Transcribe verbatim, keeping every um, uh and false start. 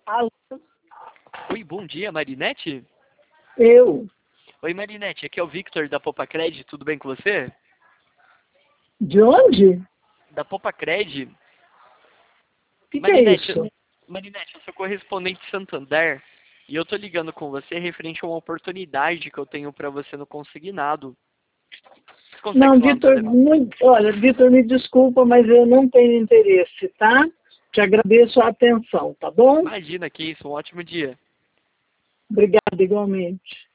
Alô? Oi, bom dia, Marinete? Eu? Oi, Marinete, aqui é o Victor da Popacred, tudo bem com você? De onde? Da Popacred. O que, que é Marinete, isso? Marinete, eu sou correspondente de Santander e eu tô ligando com você referente a uma oportunidade que eu tenho para você no consignado. Você consegue Não, falar no Vitor, telefone? muito, olha, Vitor, me desculpa, mas eu não tenho interesse, tá? Te agradeço a atenção, tá bom? Imagina que isso, um ótimo dia. Obrigada igualmente.